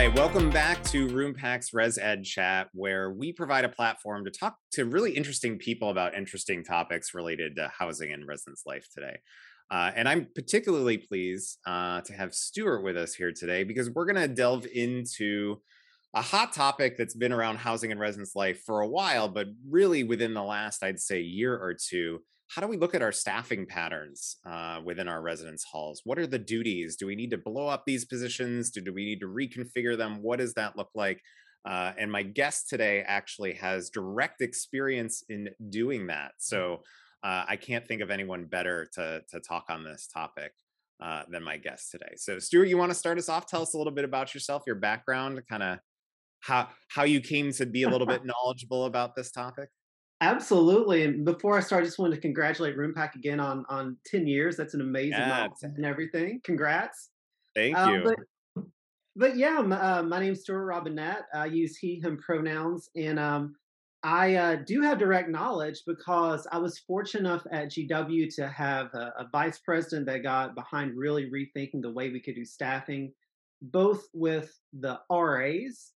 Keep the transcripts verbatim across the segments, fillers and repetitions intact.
Hi, welcome back to RoomPack's Res Ed Chat, where we provide a platform to talk to really interesting people about interesting topics related to housing and residence life today. Uh, and I'm particularly pleased uh, to have Stuart with us here today because we're going to delve into a hot topic that's been around housing and residence life for a while, but really within the last, I'd say, year or two. How do we look at our staffing patterns uh, within our residence halls? What are the duties? Do we need to blow up these positions? Do, do we need to reconfigure them? What does that look like? Uh, and my guest today actually has direct experience in doing that. So uh, I can't think of anyone better to, to talk on this topic uh, than my guest today. So, Stuart, you want to start us off? Tell us a little bit about yourself, your background, kind of how how you came to be a little bit knowledgeable about this topic. Absolutely. And before I start, I just wanted to congratulate RoomPack again on on ten years. That's an amazing Yeah, milestone and everything. Congrats. thank Um, you. but but yeah, m- uh, my name's Stuart Robinette. I use he him pronouns, and um, I uh, do have direct knowledge because I was fortunate enough at G W to have a, a vice president that got behind really rethinking the way we could do staffing, both with the R As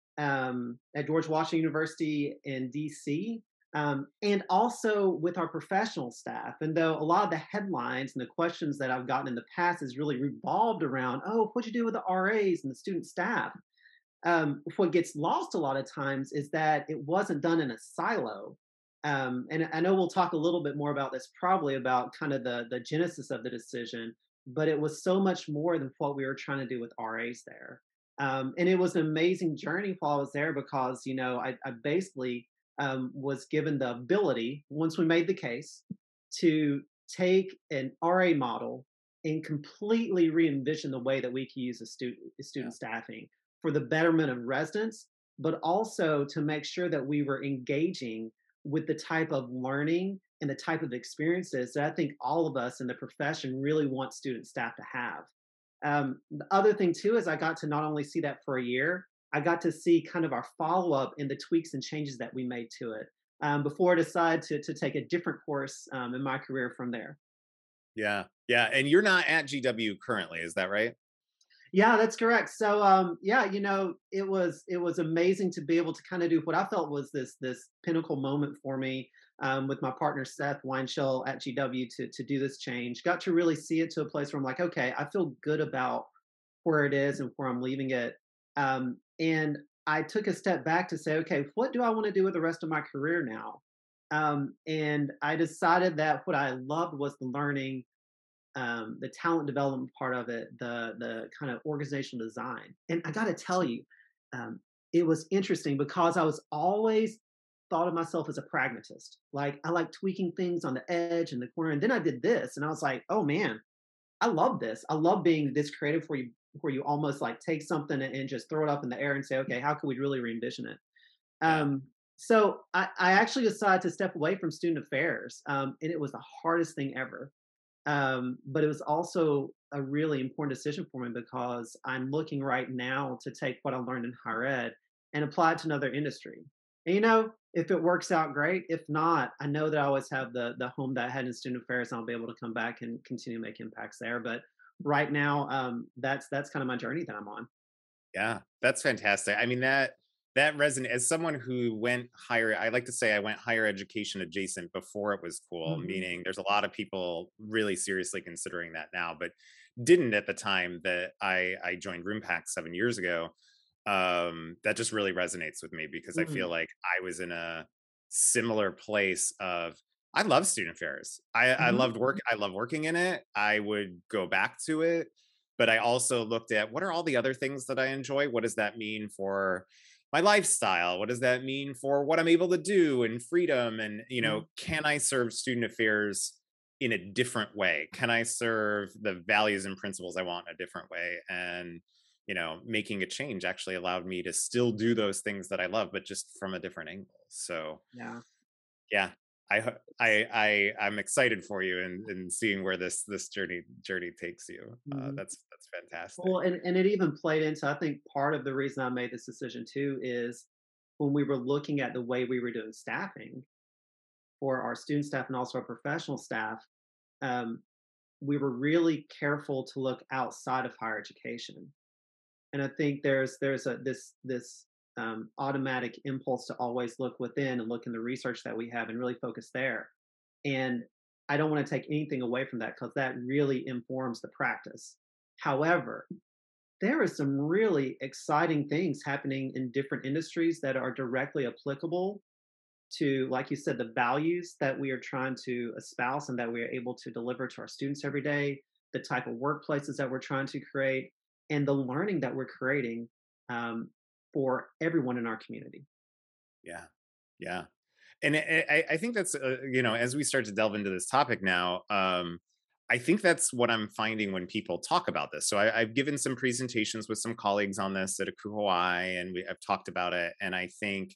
um, at George Washington University in D C, um, and also with our professional staff. And though a lot of the headlines and the questions that I've gotten in the past has really revolved around, oh, what'd you do with the R As and the student staff? Um, what gets lost a lot of times is that it wasn't done in a silo. Um, and I know we'll talk a little bit more about this probably about kind of the the genesis of the decision, but it was so much more than what we were trying to do with R As there. Um, and it was an amazing journey while I was there because you know I, I basically um, was given the ability once we made the case to take an R A model and completely re-envision the way that we can use a student Yeah. student staffing for the betterment of residents, but also to make sure that we were engaging with the type of learning and the type of experiences that I think all of us in the profession really want student staff to have. Um, the other thing too is I got to not only see that for a year, I got to see kind of our follow up and the tweaks and changes that we made to it um, before I decided to to take a different course um, in my career from there. Yeah. Yeah. And you're not at G W currently, is that right? Yeah, that's correct. So, um, yeah, you know, it was it was amazing to be able to kind of do what I felt was this this pinnacle moment for me um, with my partner Seth Weinshell at G W to to do this change. Got to really see it to a place where I'm like, okay, I feel good about where it is and where I'm leaving it. Um, and I took a step back to say, okay, what do I want to do with the rest of my career now? Um, and I decided that what I loved was the learning, um, the talent development part of it, the the kind of organizational design. And I got to tell you, um, it was interesting because I was always thought of myself as a pragmatist. Like I like tweaking things on the edge and the corner. And then I did this, and I was like, oh man, I love this. I love being this creative where you where you almost like take something and and just throw it up in the air and say, okay, how can we really re-envision it? Yeah. Um, so I, I actually decided to step away from student affairs, um, and it was the hardest thing ever. Um, but it was also a really important decision for me because I'm looking right now to take what I learned in higher ed and apply it to another industry. And you know, if it works out, great. If not, I know that I always have the the home that I had in student affairs, and I'll be able to come back and continue to make impacts there. But right now, um, that's that's kind of my journey that I'm on. Yeah. That's fantastic. I mean, that that resonate as someone who went higher, I like to say I went higher education adjacent before it was cool, Hmm. meaning there's a lot of people really seriously considering that now, but didn't at the time that I I joined RoomPack seven years ago. Um, that just really resonates with me because I feel Mm, like I was in a similar place of I love student affairs. I, I mhm, loved work. I love working in it. I would go back to it, but I also looked at what are all the other things that I enjoy. What does that mean for my lifestyle? What does that mean for what I'm able to do and freedom? And you know, mhm. can I serve student affairs in a different way? Can I serve the values and principles I want in a different way? And you know, making a change actually allowed me to still do those things that I love, but just from a different angle. So Yeah. yeah, I ho- I I I'm excited for you and and seeing where this this journey journey takes you. Uh, Mhm. that's that's fantastic. Well, and, and it even played into, I think part of the reason I made this decision too is when we were looking at the way we were doing staffing for our student staff and also our professional staff, um, we were really careful to look outside of higher education. And I think there's there's a this this um, automatic impulse to always look within and look in the research that we have and really focus there. And I don't want to take anything away from that because that really informs the practice. However, there are some really exciting things happening in different industries that are directly applicable to, like you said, the values that we are trying to espouse and that we are able to deliver to our students every day, the type of workplaces that we're trying to create, and the learning that we're creating um, for everyone in our community. Yeah. Yeah. And I, I I think that's, uh, you know, as we start to delve into this topic now, um, I think that's what I'm finding when people talk about this. So I, I've given some presentations with some colleagues on this at Akuhawai, and we, I've talked about it. And I think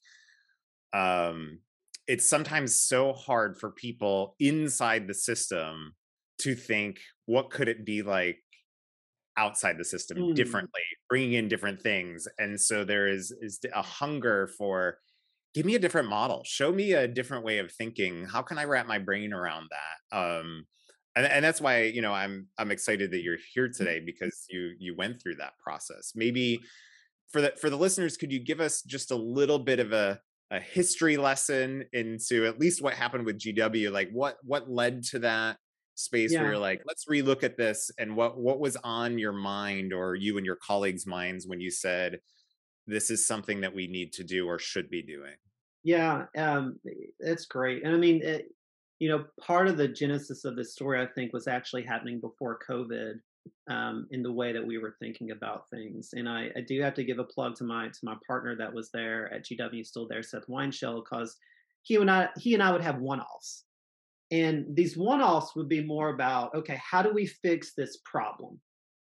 um, it's sometimes so hard for people inside the system to think, what could it be like outside the system Mm, differently, bringing in different things. And so there is is a hunger for, give me a different model, show me a different way of thinking. How can I wrap my brain around that? Um, and, and that's why, you know, I'm I'm excited that you're here today, because you you went through that process. Maybe for the for the listeners, could you give us just a little bit of a a history lesson into at least what happened with G W? Like what what led to that space where yeah. you're like, let's relook at this, and what what was on your mind or you and your colleagues' minds when you said this is something that we need to do or should be doing? Yeah, um, it's great. And I mean, it, you know, part of the genesis of this story, I think, was actually happening before COVID, um, in the way that we were thinking about things. And I, I do have to give a plug to my to my partner that was there at G W, still there, Seth Weinshell, because he and I he and I would have one-offs. And these one-offs would be more about, okay, how do we fix this problem?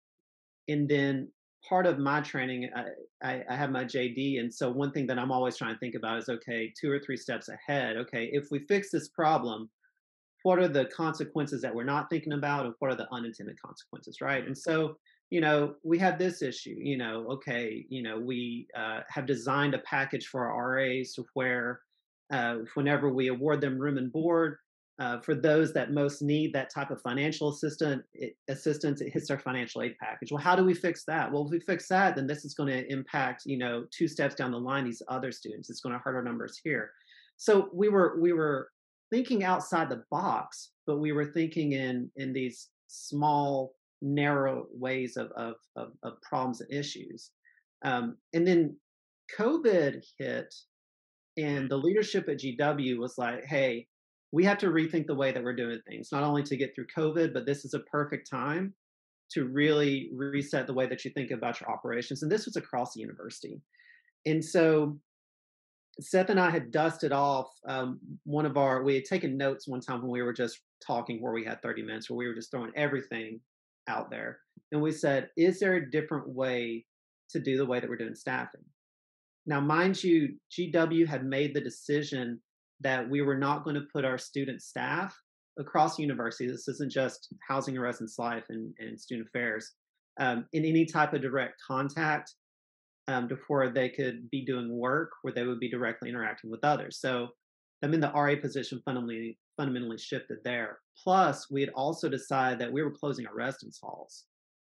And then part of my training, I, I, I have my J D, and so one thing that I'm always trying to think about is, okay, two or three steps ahead. Okay, if we fix this problem, what are the consequences that we're not thinking about, and what are the unintended consequences, right? And so, you know, we have this issue. You know, okay, you know, we uh, have designed a package for our R As to where, uh, whenever we award them room and board, uh, for those that most need that type of financial assistant it, assistance, it hits our financial aid package. Well, how do we fix that? Well, if we fix that, then this is going to impact, you know, two steps down the line, these other students. It's going to hurt our numbers here. So we were we were thinking outside the box, but we were thinking in in these small, narrow ways of of of, of problems and issues. Um, and then COVID hit, and the leadership at G W was like, "Hey, we have to rethink the way that we're doing things. Not only to get through COVID, but this is a perfect time to really reset the way that you think about your operations." And this was across the university. And so Seth and I had dusted off um, one of our. We had taken notes one time when we were just talking, where we had thirty minutes, where we were just throwing everything out there, and we said, "Is there a different way to do the way that we're doing staffing?" Now, mind you, G W had made the decision that we were not going to put our student staff across the university. This isn't just housing and residence life and, and student affairs, um, in any type of direct contact, um, before they could be doing work where they would be directly interacting with others. So, I mean, the R A position fundamentally fundamentally shifted there. Plus, we had also decided that we were closing our residence halls.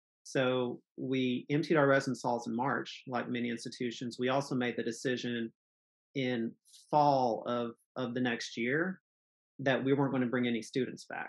So we emptied our residence halls in March, like many institutions. We also made the decision in fall of of the next year that we weren't going to bring any students back.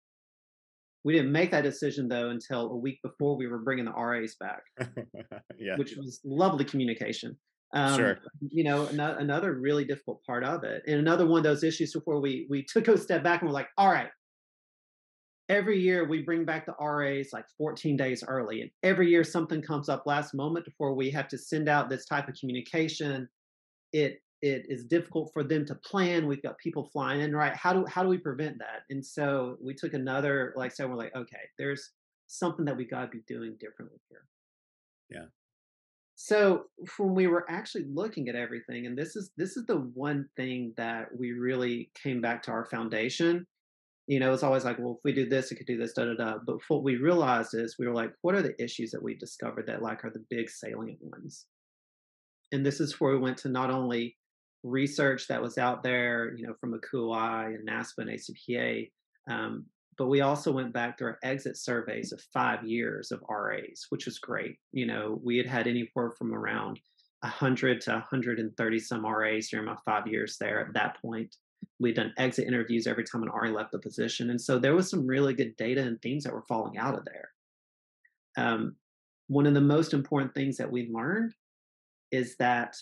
We didn't make that decision though until a week before we were bringing the R As back, Yeah, which was lovely communication. Um, sure. you know, an- another really difficult part of it, and another one of those issues before we we took a step back and we're like, all right, every year we bring back the R As like fourteen days early, and every year something comes up last moment before we have to send out this type of communication. It it is difficult for them to plan. We've got people flying in, right? How do how do we prevent that? And so we took another, like I said, we're like, okay, there's something that we got to be doing differently here. Yeah. So when we were actually looking at everything, and this is this is the one thing that we really came back to our foundation. You know, it's always like, well, if we do this, it could do this, da da da. But what we realized is we were like, what are the issues that we discovered that like are the big salient ones? And this is where we went to not only research that was out there, you know, from A Q I and NASPA and A C P A, um, but we also went back through our exit surveys of five years of R As, which was great. You know, we had had anywhere from around one hundred to one hundred thirty some R As during my five years there. At that point, we'd done exit interviews every time an R A left the position. And so there was some really good data and themes that were falling out of there. Um, one of the most important things that we learned is that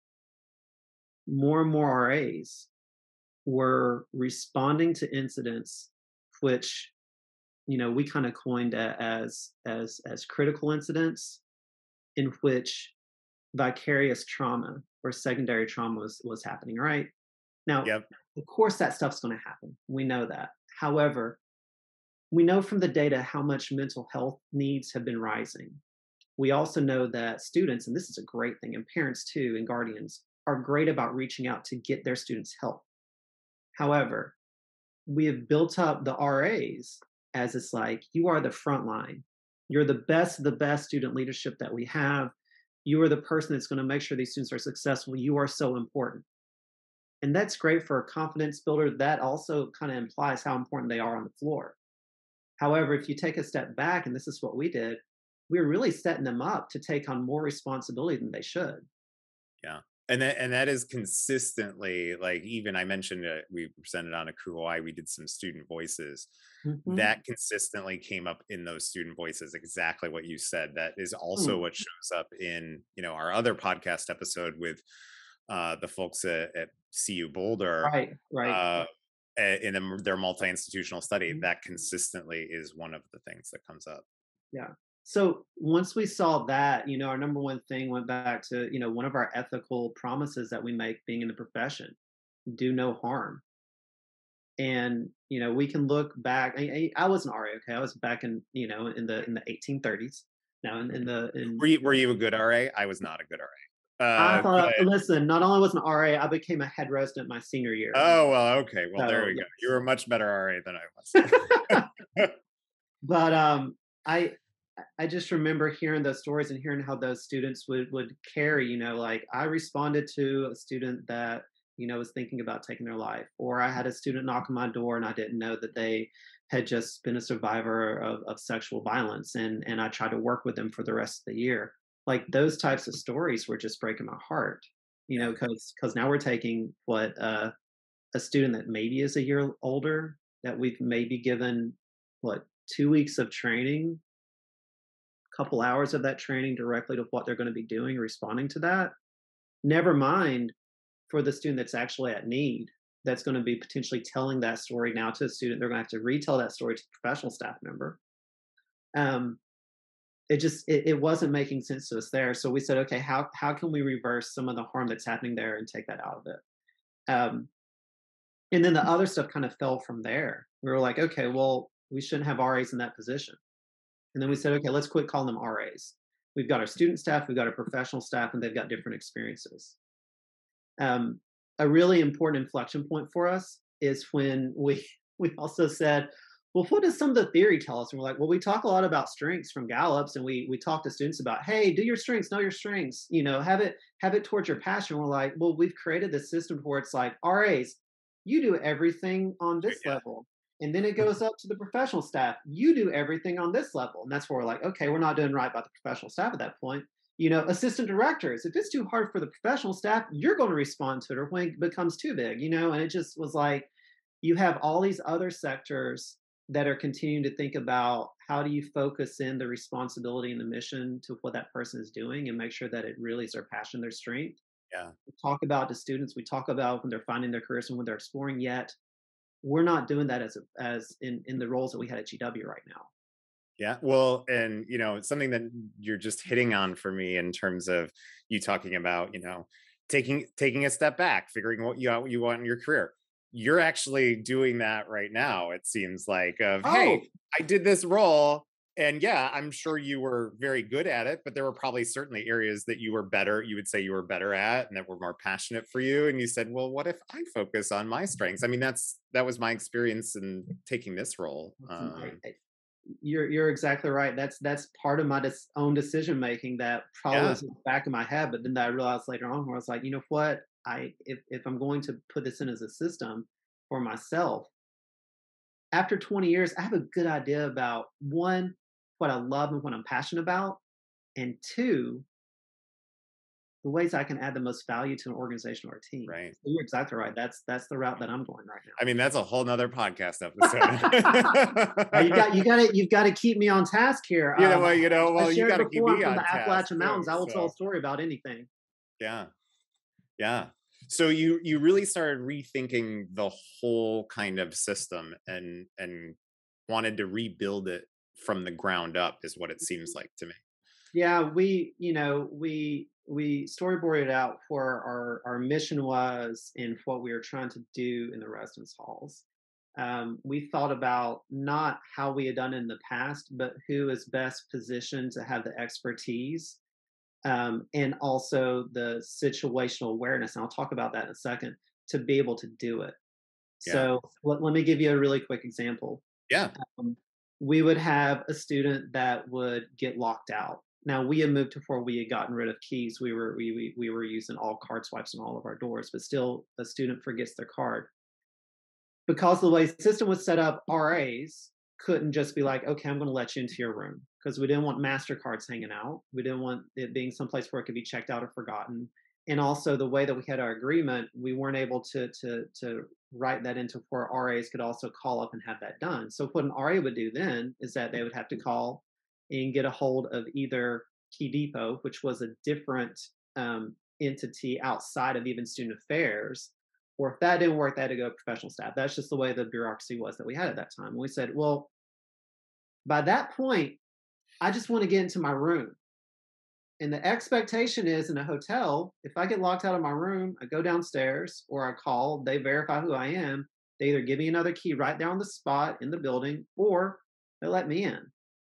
more and more R As were responding to incidents which, you know, we kind of coined as as as critical incidents, in which vicarious trauma or secondary trauma was was happening, right? Now, Yep. of course that stuff's going to happen, we know that. However, we know from the data how much mental health needs have been rising. We also know that students, and this is a great thing, and parents too, and guardians are great about reaching out to get their students help. However, we have built up the R As as it's like, you are the front line. You're the best of the best student leadership that we have. You are the person that's going to make sure these students are successful. You are so important. And that's great for a confidence builder. That also kind of implies how important they are on the floor. However, if you take a step back, and this is what we did, we were really setting them up to take on more responsibility than they should. Yeah. And that and that is consistently, like, even I mentioned, uh, we presented on a Crew Hawaii, we did some student voices. Mhm. That consistently came up in those student voices, exactly what you said. That is also Mm. what shows up in, you know, our other podcast episode with uh, the folks at, at C U Boulder, Right, right. uh, a- in a, their multi-institutional study. Mhm. That consistently is one of the things that comes up. Yeah. So once we saw that, you know, our number one thing went back to, you know, one of our ethical promises that we make being in the profession: do no harm. And, you know, we can look back. I, I I was an R A, okay. I was back in, you know, in the in the eighteen thirties. Now in, in the in Were you, were you a good R A? I was not a good R A. I Uh, but thought, listen, not only was an R A, I became a head resident my senior year. oh well, okay. Well, there So we go. You yes. were a much better R A than I But was. um I I just remember hearing those stories and hearing how those students would would carry, you know, like I responded to a student that, you know, was thinking about taking their life, or I had a student knock on my door and I didn't know that they had just been a survivor of, of sexual violence, and and I tried to work with them for the rest of the year. Like those types of stories were just breaking my heart, you know, Yeah. because because now we're taking what uh, a student that maybe is a year older, that we've maybe given what two weeks of training, couple hours of that training directly to what they're going to be doing, responding to that. Never mind for the student that's actually at need, that's going to be potentially telling that story now to a student. They're going to have to retell that story to the professional staff member. Um, it just it, it wasn't making sense to us there. So we said, okay, how how can we reverse some of the harm that's happening there and take that out of it? Um, and then the other stuff kind of fell from there. We were like, okay, well, we shouldn't have R As in that position. And then we Mm. said, okay, let's quit calling them R As. We've got our student staff, we've got our professional staff, and they've got different experiences. Um, a really important inflection point for us is when we we also said, well, what does some of the theory tell us? And we're like, well, we talk a lot about strengths from Gallups, and we we talk to students about, hey, do your strengths, know your strengths, you know, have it have it towards your passion. We're like, well, we've created this system where it's like, R As, you do everything on this Yeah. level. And then it goes up to the professional staff. You do everything on this level. And that's where we're like, okay, we're not doing right by the professional staff at that point. You know, assistant directors, if it's too hard for the professional staff, you're going to respond to it, or when it becomes too big, you know. And it just was like, you have all these other sectors that are continuing to think about how do you focus in the responsibility and the mission to what that person is doing and make sure that it really is their passion, their strength. Yeah. We talk about the students, we talk about when they're finding their careers and when they're exploring, yet we're not doing that as a, as in in the roles that we had at G W right now. Yeah. Well, and you know, something that you're just hitting on for me in terms of you talking about, you know, taking taking a step back, figuring what you what you want in your career. You're actually doing that right now, it seems like, of, Oh, hey, I did this role. And yeah, I'm sure you were very good at it, but there were probably certainly areas that you were better, you would say you were better at, and that were more passionate for you. And you said, well, what if I focus on my strengths? I mean, that's that was my experience in taking this role. listen, I, Um, I, you're you're exactly right. That's that's part of my dis- own decision making that probably yeah. was in the back of my head, but then I realized later on where I was like, you know what, I if if I'm going to put this in as a system for myself, after twenty years, I have a good idea about one, what I love and what I'm passionate about, and two, the ways I can add the most value to an organization or a team. Right. So you're exactly right. That's that's the route that I'm going right I mean, that's a whole nother podcast now. Now you got episode. you got to you've got to keep me on task here. You know, Um, well, you know, I well, you shared gotta keep before I'm me from the on task Appalachian too, Mountains. I will tell a so story about anything. yeah. Yeah. So you you really started rethinking the whole kind of system and and wanted to rebuild it from the ground up is what it seems like to me. Yeah, we, you know, we we storyboarded out for our our mission was and what we were trying to do in the residence halls. Um, we thought about not how we had done in the past, but who is best positioned to have the expertise um, and also the situational awareness. And I'll talk about that in a second to be able to do it. Yeah. So let, let me give you a really quick example. Yeah. Um, we would have a student that would get locked out. Now we had moved to where we had gotten rid of keys. We were we we, we were using all card swipes on all of our doors, but still a student forgets their card. Because of the way the system was set up, R As couldn't just be like, okay, I'm going to let you into your room because we didn't want MasterCards hanging out. We didn't want it being someplace where it could be checked out or forgotten. And also the way that we had our agreement, we weren't able to to to write that into where R As could also call up and have that done. So what an R A would do then is that they would have to call and get a hold of either Key Depot, which was a different um, entity outside of even student affairs, or if that didn't work, they had to go to professional staff. That's just the way the bureaucracy was that we had at that time. And we said, well, by that point, I just want to get into my room. And the expectation is in a hotel, if I get locked out of my room, I go downstairs or I call, they verify who I am. They either give me another key right there on the spot in the building or they let me in.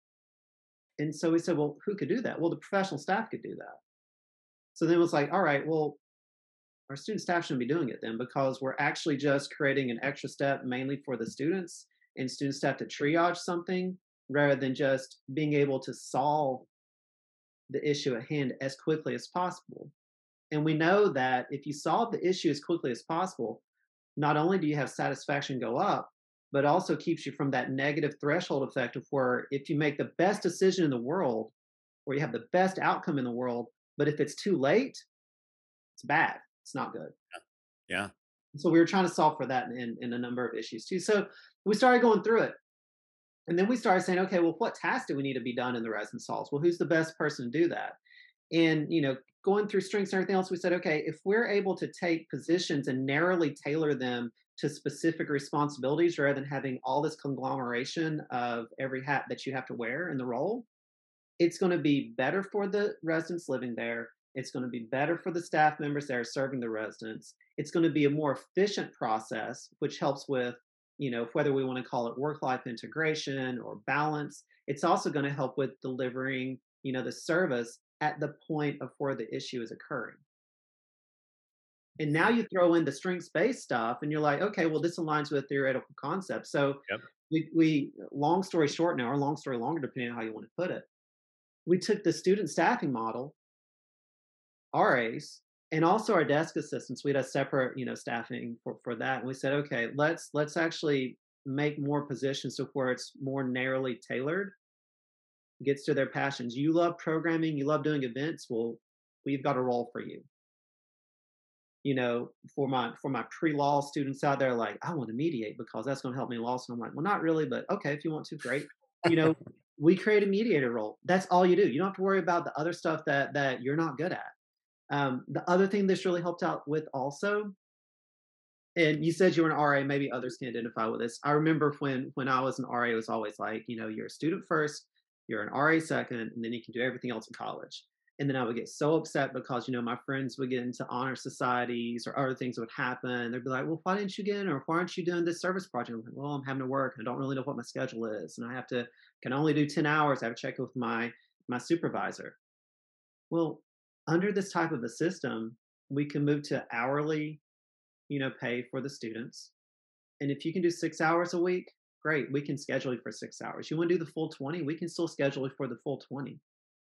And so we said, well, who could do that? Well, the professional staff could do that. So then it was like, all right, well, our student staff shouldn't be doing it then because we're actually just creating an extra step mainly for the students and student staff to triage something rather than just being able to solve the issue at hand as quickly as possible. And we know that if you solve the issue as quickly as possible, not only do you have satisfaction go up, but also keeps you from that negative threshold effect of where if you make the best decision in the world, where you have the best outcome in the world, but if it's too late, it's bad. It's not good. Yeah. So we were trying to solve for that in, in a number of issues too. So we started going through it. And then we started saying, okay, well, what tasks do we need to be done in the residence halls? Well, who's the best person to do that? And, you know, going through strengths and everything else, we said, okay, if we're able to take positions and narrowly tailor them to specific responsibilities rather than having all this conglomeration of every hat that you have to wear in the role, it's going to be better for the residents living there. It's going to be better for the staff members that are serving the residents. It's going to be a more efficient process, which helps with, you know, whether we want to call it work-life integration or balance. It's also going to help with delivering, you know, the service at the point of where the issue is occurring. And now Mm. you throw in the strengths-based stuff, and you're like, okay, well, this aligns with theoretical concepts. So Yep. we, we, long story short now, or long story longer, depending on how you want to put it, we took the student staffing model, R As, and also our desk assistants. We had a separate, you know, staffing for, for that. And we said, okay, let's let's actually make more positions so where it's more narrowly tailored, gets to their passions. You love programming, you love doing events. Well, we've got a role for you. You know, for my for my pre-law students out there, like, I want to mediate because that's going to help me in law school. I'm like, well, not really, but okay, if you want to, great. You know, we create a mediator role. That's all you do. You don't have to worry about the other stuff that that you're not good at. Um, the other thing this really helped out with also, and you said you were an R A, maybe others can identify with this. I remember when when I was an R A, it was always like, you know, you're a student first, you're an R A second, and then you can do everything else in college. And then I would get so upset because, you know, my friends would get into honor societies or other things would happen. They'd be like, well, why didn't you get in? Or why aren't you doing this service project? I'm like, well, I'm having to work. I don't really know what my schedule is. And I have to, can only do ten hours. I have to check with my, my supervisor. Well, under this type of a system, we can move to hourly, you know, pay for the students. And if you can do six hours a week, great. We can schedule you for six hours. You want to do the full twenty? We can still schedule you for the full twenty.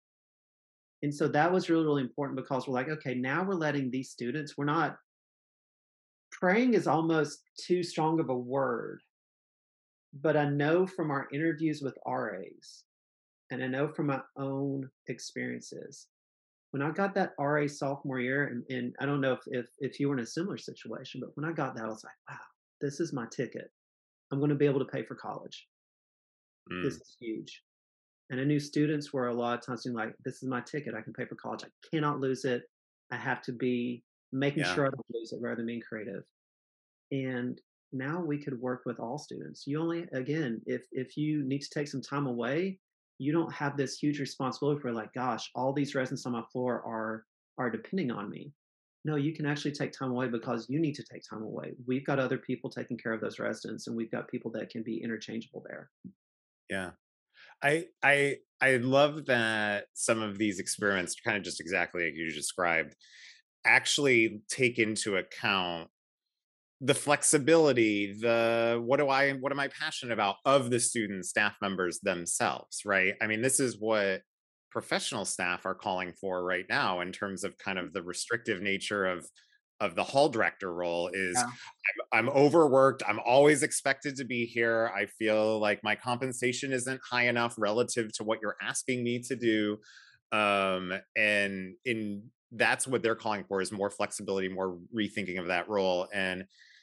And so that was really, really important because we're like, okay, now we're letting these students, we're not, praying is almost too strong of a word But I know from our interviews with R As, and I know from my own experiences, when I got that R A sophomore year, and, and I don't know if, if if you were in a similar situation, but when I got that, I was like, wow, this is my ticket. I'm going to be able to pay for college. This Mm, is huge. And I knew students were a lot of times being like, this is my ticket. I can pay for college. I cannot lose it. I have to be making yeah. sure I don't lose it rather than being creative. And now we could work with all students. You only, again, if if you need to take some time away, you don't have this huge responsibility for like, gosh, all these residents on my floor are are depending on me. No, you can actually take time away because you need to take time away. We've got other people taking care of those residents, and we've got people that can be interchangeable there. Yeah. I I I love that some of these experiments, kind of just exactly like you described, actually take into account the flexibility, the what do I what am I passionate about of the student staff members themselves, right? I mean, this is what professional staff are calling for right now in terms of kind of the restrictive nature of of the hall director role is Yeah. I'm overworked. I'm always expected to be here. I feel like my compensation isn't high enough relative to what you're asking me to do. Um, and in that's what they're calling for is more flexibility, more rethinking of that role. And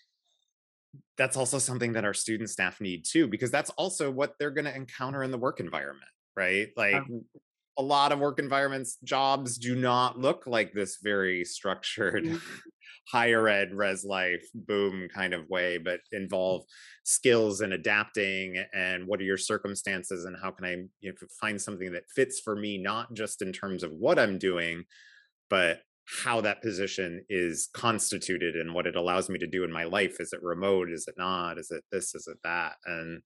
that's also something that our student staff need too, because that's also what they're going to encounter in the work environment, right? Like Um, a lot of work environments, jobs do not look like this very structured mhm. higher ed res life boom kind of way, but involve skills and adapting and what are your circumstances and how can I, you know, find something that fits for me, not just in terms of what I'm doing, but how that position is constituted and what it allows me to do in my life. Is it remote? Is it not? Is it this? Is it that? And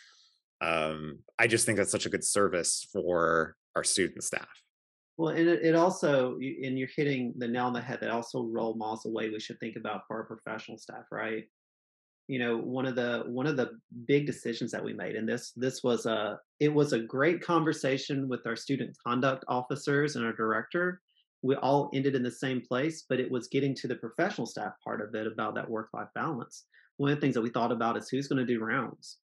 um, I just think that's such a good service for our student staff. Well, and it, it also, you- and you're hitting the nail on the head. That also role models the way we should think about for our professional staff, right? You know, one of the one of the big decisions that we made, and this this was a it was a great conversation with our student conduct officers and our director. We all ended in the same place, but it was getting to the professional staff part of it about that work life balance. One of the things that we thought about is who's going to do rounds.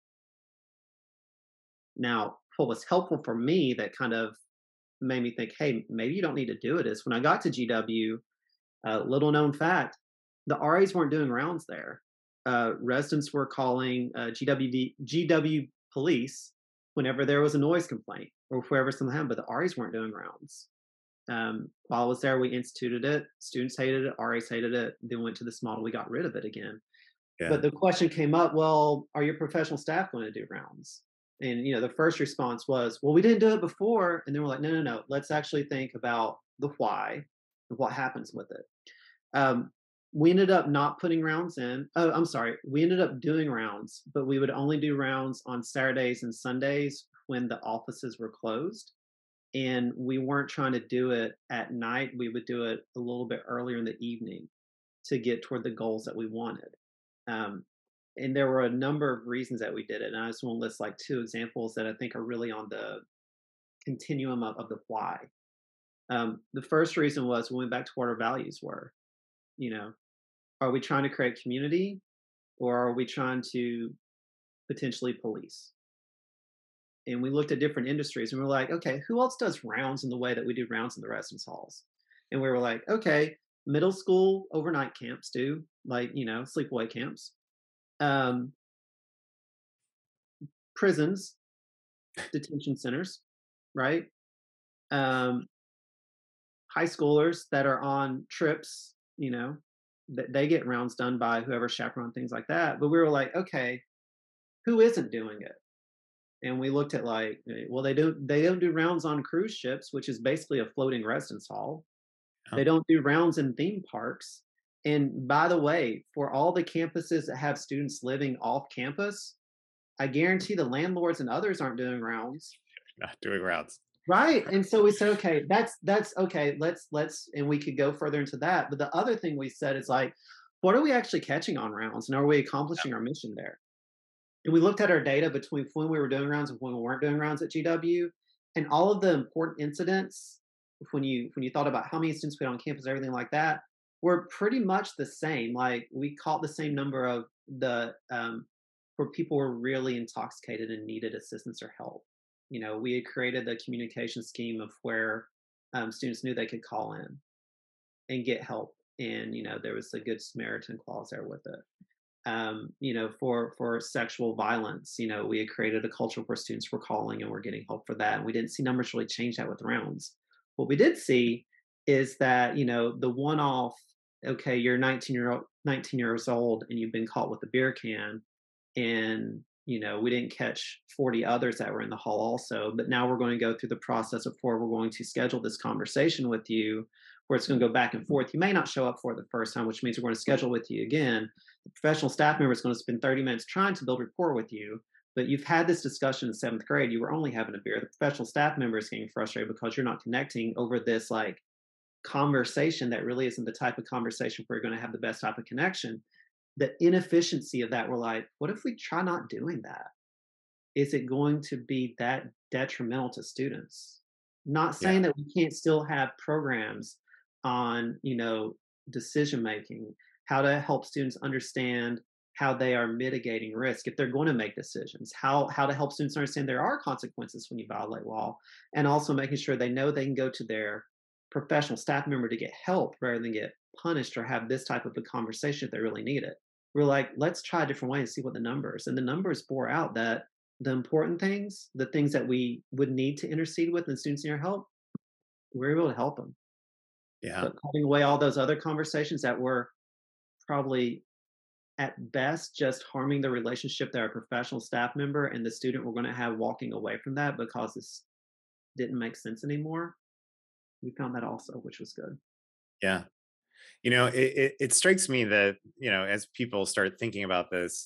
Now, what was helpful for me that kind of made me think, hey, maybe you don't need to do it is when I got to G W, uh, little known fact, the R As weren't doing rounds there. Uh, residents were calling uh, G W D, G W police whenever there was a noise complaint or wherever something happened, but the R As weren't doing rounds. Um, while I was there, we instituted it. Students hated it, R As hated it. Then went to this model. We got rid of it again. Yeah. But the question came up, well, are your professional staff going to do rounds? And you know, the first response was, well, we didn't do it before. And then we're like, no, no, no. Let's actually think about the why of what happens with it. Um, we ended up not putting rounds in. Oh, I'm sorry. We ended up doing rounds, but we would only do rounds on Saturdays and Sundays when the offices were closed. And we weren't trying to do it at night. We would do it a little bit earlier in the evening to get toward the goals that we wanted. Um, and there were a number of reasons that we did it. And I just want to list like two examples that I think are really on the continuum of, of the why. Um, the first reason was we went back to what our values were. You know, are we trying to create community or are we trying to potentially police? And we looked at different industries and we are like, okay, who else does rounds in the way that we do rounds in the residence halls? And we were like, okay, middle school overnight camps do, like, you know, sleepaway camps. Um, prisons, detention centers, right? Um, high schoolers that are on trips, you know, that they get rounds done by whoever chaperone things like that. But we were like, okay, who isn't doing it? And we looked at like, eh, well, they don't they don't do rounds on cruise ships, which is basically a floating residence hall. Yeah. They don't do rounds in theme parks. And by the way, for all the campuses that have students living off campus, I guarantee the landlords and others aren't doing rounds. Not doing rounds. Right. And so we said, okay, that's that's okay. Let's let's and we could go further into that. But the other thing we said is like, what are we actually catching on rounds, and are we accomplishing our mission there? And we looked at our data between when we were doing rounds and when we weren't doing rounds at G W, and all of the important incidents when you when you thought about how many students we had on campus, everything like that, were pretty much the same. Like we caught the same number of the um, where people were really intoxicated and needed assistance or help. You know, we had created the communication scheme of where um, students knew they could call in and get help. And, you know, there was a good Samaritan clause there with it. Um, you know, for for sexual violence, you know, we had created a culture where students were calling and we're getting help for that. And we didn't see numbers really change that with rounds. What we did see is that, you know, the one off, okay, you're nineteen year old, nineteen years old and you've been caught with a beer can, and you know we didn't catch forty others that were in the hall also, but now we're going to go through the process of where we're going to schedule this conversation with you, where it's going to go back and forth. You may not show up for it the first time, which means we're going to schedule with you again. The professional staff member is going to spend thirty minutes trying to build rapport with you, but you've had this discussion in seventh grade, you were only having a beer. The professional staff member is getting frustrated because you're not connecting over this like conversation that really isn't the type of conversation where you're going to have the best type of connection. The inefficiency of that, we're like, what if we try not doing that? Is it going to be that detrimental to students? Not Yeah. saying that we can't still have programs on, you know, decision making, how to help students understand how they are mitigating risk if they're going to make decisions, how how to help students understand there are consequences when you violate law, and also making sure they know they can go to their professional staff member to get help rather than get punished or have this type of a conversation if they really need it. We're like, let's try a different way and see what the numbers. And the numbers bore out that the important things, the things that we would need to intercede with and students need our help, we're able to help them. Yeah. But cutting away all those other conversations that were probably at best just harming the relationship that our professional staff member and the student were going to have walking away from that because this didn't make sense anymore. We found that also, which was good. Yeah. You know, it, it, it strikes me that, you know, as people start thinking about this,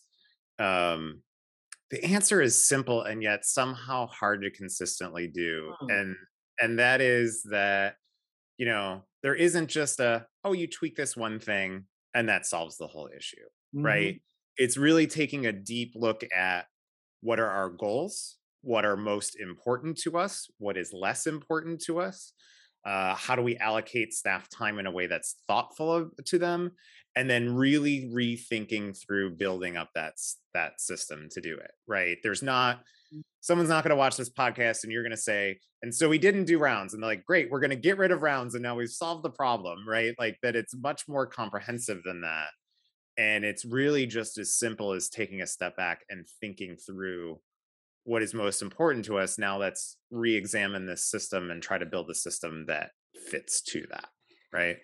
um, the answer is simple and yet somehow hard to consistently do. Oh. And and that is that, you know, there isn't just a, oh, you tweak this one thing and that solves the whole issue, Hmm. right? It's really taking a deep look at what are our goals, what are most important to us, what is less important to us, uh, how do we allocate staff time in a way that's thoughtful of, to them, and then really rethinking through building up that that system to do it right. There's not someone's not going to watch this podcast and you're going to say, and so we didn't do rounds, and they're like, great, we're going to get rid of rounds and now we've solved the problem, right? Like that. It's much more comprehensive than that, and it's really just as simple as taking a step back and thinking through what is most important to us. Now let's re-examine this system and try to build a system that fits to that, right?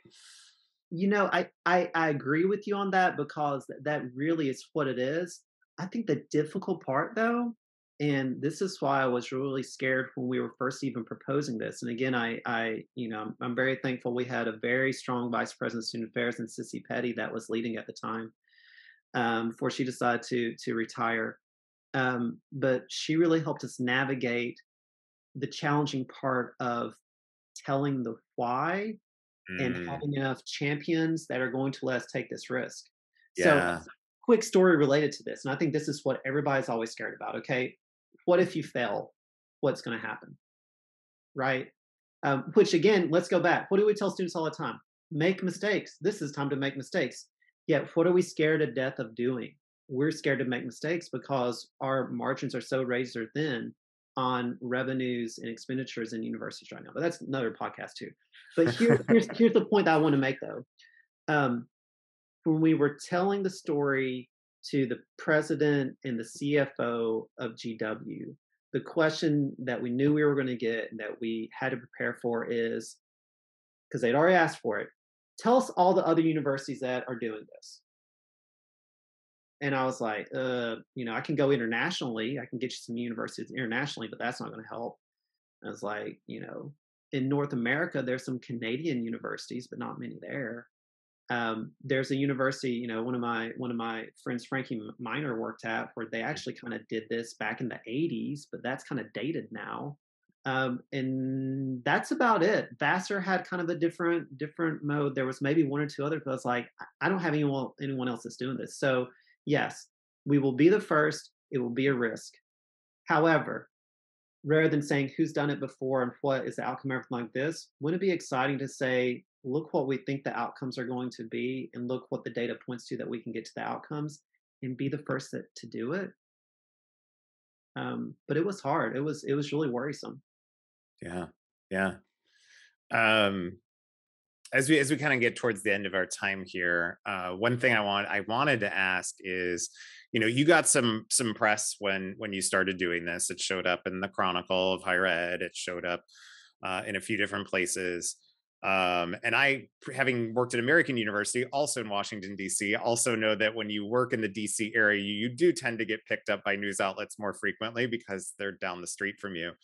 You know, I, I I agree with you on that because th- that really is what it is. I think the difficult part though, and this is why I was really scared when we were first even proposing this. And again, I I you know I'm, I'm very thankful we had a very strong vice president of student affairs and Sissy Petty that was leading at the time, um, before she decided to to retire. Um, but she really helped us navigate the challenging part of telling the why and Mm, having enough champions that are going to let us take this risk. So, yeah. quick story related to this, and I think this is what everybody's always scared about. Okay, what if you fail? What's going to happen? Right? Um, which again, let's go back. What do we tell students all the time? Make mistakes. This is time to make mistakes. Yet, what are we scared to death of doing? We're scared to make mistakes because our margins are so razor thin on revenues and expenditures in universities right now. But that's another podcast too. But here, here's here's the point that I want to make though. Um, when we were telling the story to the president and the C F O of G W, the question that we knew we were going to get and that we had to prepare for is, because they'd already asked for it, tell us all the other universities that are doing this. And I was like, uh, you know, I can go internationally. I can get you some universities internationally, but that's not going to help. I was like, you know, in North America, there's some Canadian universities, but not many there. Um, there's a university, you know, one of my one of my friends, Frankie Miner, worked at where they actually kind of did this back in the eighties, but that's kind of dated now. Um, and that's about it. Vassar had kind of a different different mode. There was maybe one or two others, but I was like, I don't have anyone anyone else that's doing this. So yes, we will be the first. It will be a risk. However, rather than saying who's done it before and what is the outcome of everything like this, wouldn't it be exciting to say, look what we think the outcomes are going to be and look what the data points to that we can get to the outcomes? and be the first to, to do it. Um, but it was hard. It was it was really worrisome. Yeah. Yeah. Um, as we as we kind of get towards the end of our time here, uh, one thing I want I wanted to ask is, you know, you got some some press when when you started doing this. It showed up in the Chronicle of Higher Ed. It showed up uh, in a few different places. Um, and I, having worked at American University, also in Washington D C, also know that when you work in the D C area, you, you do tend to get picked up by news outlets more frequently because they're down the street from you.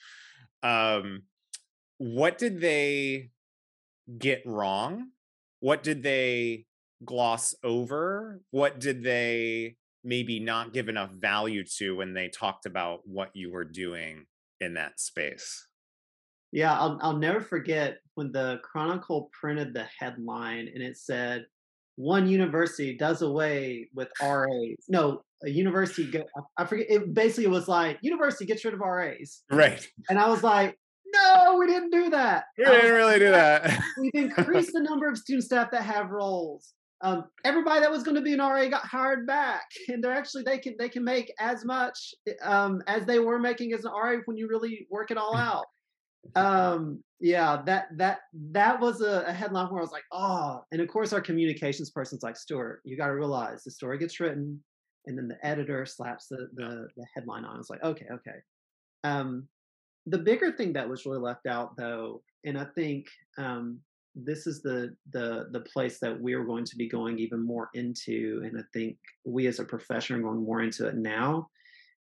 Um, what did they get wrong? What did they gloss over? What did they maybe not give enough value to when they talked about what you were doing in that space? Yeah, I'll I'll never forget when the Chronicle printed the headline and it said, "One university does away with R As." No, a university. Go, I I forget. It basically was like, "University gets rid of R As," Right. and I was like, "No, we didn't do that." We I was didn't really do like, that. "We've increased the number of student staff that have roles. Um, everybody that was going to be an R A got hired back, and they're actually they can they can make as much um, as they were making as an R A when you really work it all out." Um, yeah, that that that was a, a headline where I was like, oh, and of course our communications person's like, Stuart, you got to realize the story gets written, and then the editor slaps the Yeah. the, the headline on. I was like, okay, okay. Um, the bigger thing that was really left out though, and I think um, this is the the the place that we're going to be going even more into, and I think we as a profession are going more into it now,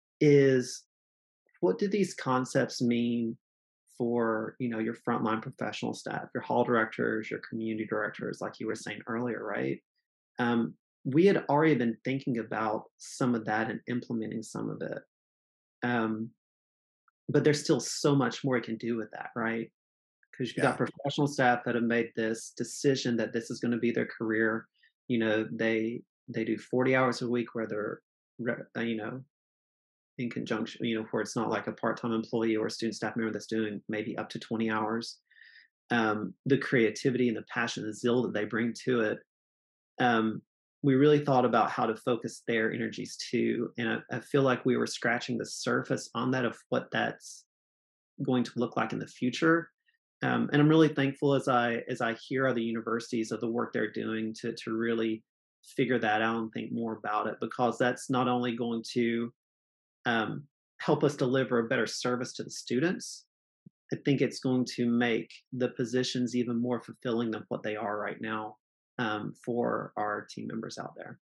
is what do these concepts mean for, you know, your frontline professional staff, your hall directors, your community directors, like you were saying earlier, right? Um, we had already been thinking about some of that and implementing some of it. Um, but there's still so much more you can do with that, right? Because you've got Yeah. professional staff that have made this decision that this is going to be their career. You know, they they do forty hours a week where they're, uh, you know, in conjunction, you know, where it's not like a part-time employee or a student staff member that's doing maybe up to twenty hours. Um, the creativity and the passion and zeal that they bring to it, um, we really thought about how to focus their energies too. And I, I feel like we were scratching the surface on that of what that's going to look like in the future. Um, and I'm really thankful as I as I hear other universities of the work they're doing to to really figure that out and think more about it, because that's not only going to um, help us deliver a better service to the students. I think it's going to make the positions even more fulfilling than what they are right now, um, for our team members out there.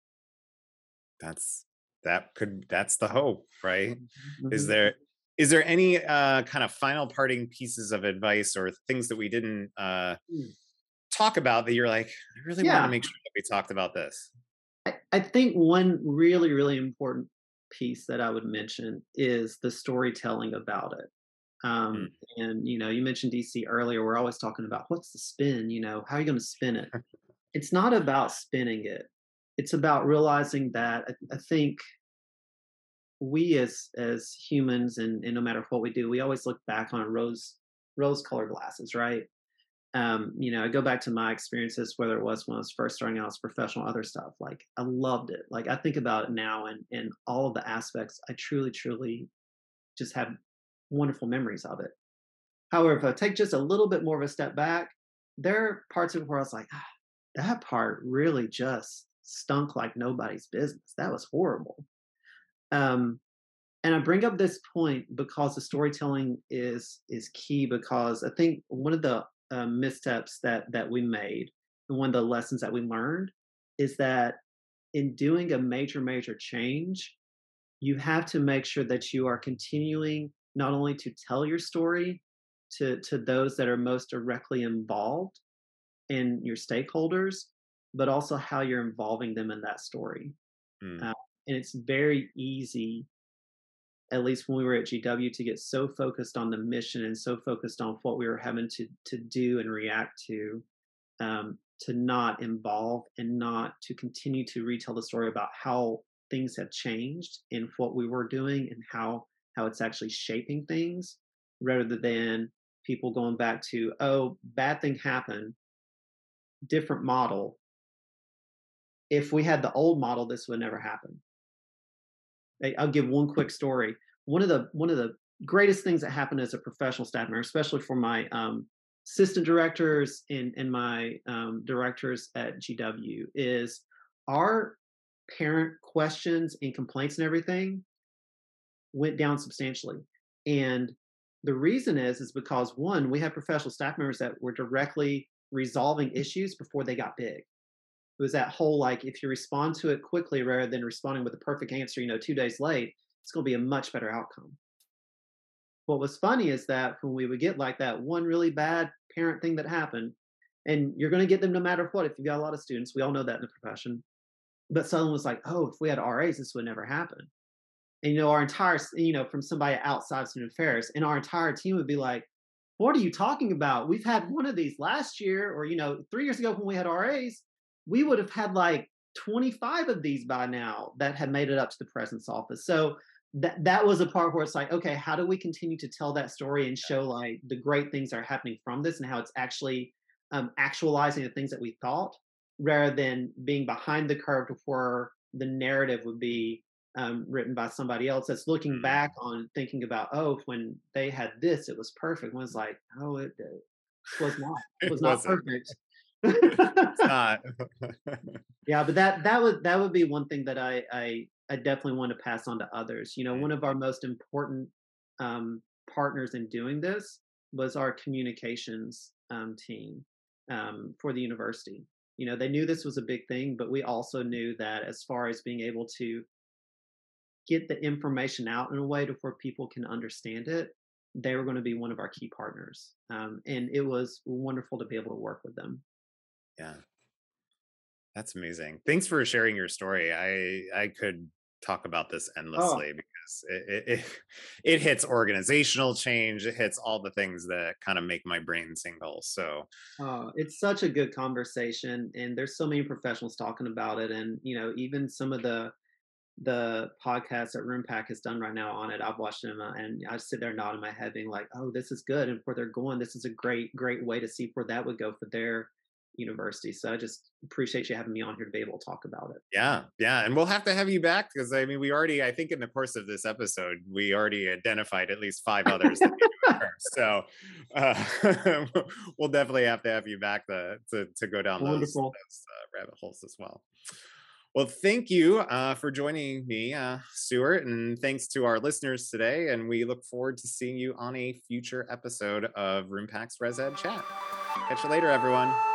That's that could that's the hope, right? Is Mhm. there is there any uh kind of final parting pieces of advice or things that we didn't uh Mm. talk about that you're like, I really want to Yeah, make sure that we talked about this? I, I think one really, really important piece that I would mention is the storytelling about it. Mm. Um, and you know, you mentioned D C earlier. We're always talking about what's the spin. You know, how are you going to spin it? It's not about spinning it. It's about realizing that I, I think we as as humans, and, and no matter what we do, we always look back on rose rose colored glasses, right? Um, you know, I go back to my experiences, whether it was when I was first starting out as professional, other stuff. Like I loved it. Like I think about it now, and and all of the aspects, I truly, truly just have wonderful memories of it. However, if I take just a little bit more of a step back, there are parts of it where I was like, ah, that part really just stunk like nobody's business. That was horrible. Um, and I bring up this point because the storytelling is is key. Because I think one of the uh, missteps that that we made, and one of the lessons that we learned, is that in doing a major major change, you have to make sure that you are continuing not only to tell your story to to those that are most directly involved in your stakeholders, but also how you're involving them in that story. Mm. Uh, and it's very easy, at least when we were at G W, to get so focused on the mission and so focused on what we were having to to do and react to, um, to not involve and not to continue to retell the story about how things have changed and what we were doing and how how it's actually shaping things, rather than people going back to, oh, bad thing happened, different model. If we had the old model, this would never happen. I- I'll give one quick story. One of the one of the greatest things that happened as a professional staff member, especially for my um, assistant directors and and my um, directors at G W, is our parent questions and complaints and everything went down substantially. And the reason is is because one, we had professional staff members that were directly resolving issues before they got big. It was that whole like if you respond to it quickly rather than responding with a perfect answer, you know, two days late, it's going to be a much better outcome. What was funny is that when we would get like that one really bad parent thing that happened, and you're going to get them no matter what if you've got a lot of students, we all know that in the profession. But someone was like, "Oh, if we had R As, this would never happen." And you know, our entire, you know, from somebody outside student affairs, and our entire team would be like, "What are you talking about? We've had one of these last year, or you know, three years ago when we had R As, we would have had like twenty-five of these by now that had made it up to the president's office." So that that was a part where it's like, okay, how do we continue to tell that story and show like the great things that are happening from this and how it's actually um, actualizing the things that we thought, rather than being behind the curve to where the narrative would be um, written by somebody else that's looking back Mm. on thinking about, oh, when they had this, it was perfect. When it's like, oh, it, it was not. It It was not wasn't. perfect. It's not. Yeah, but that that would that would be one thing that I I I definitely want to pass on to others. You know, one Mm. of our most important um, partners in doing this was our communications um, team um, for the university. You know, they knew this was a big thing, but we also knew that as far as being able to get the information out in a way to where people can understand it, they were going to be one of our key partners. Um, and it was wonderful to be able to work with them. Yeah. That's amazing. Thanks for sharing your story. I I could talk about this Oh, endlessly because it it, it, it hits organizational change. It hits all the things that kind of make my brain tingle. So Uh, it's such a good conversation, and there's so many professionals talking about it. And you know, even some of the the podcasts that RoomPack has done right now on it, I've watched them, uh, and I sit there nodding my head, being like, "Oh, this is good." And where they're going, this is a great, great way to see where that would go for their university. So I just appreciate you having me on here to be able to talk about it. yeah, yeah, and we'll have to have you back because I mean, we already, I think, in the course of this episode, we already identified at least five others that need to occur. So uh, we'll definitely have to have you back to to, to go down those Wonderful. those uh, rabbit holes as well. Well, thank you uh, for joining me, uh, Stuart, and thanks to our listeners today. And we look forward to seeing you on a future episode of RoomPack's Res Ed Chat. Catch you later, everyone.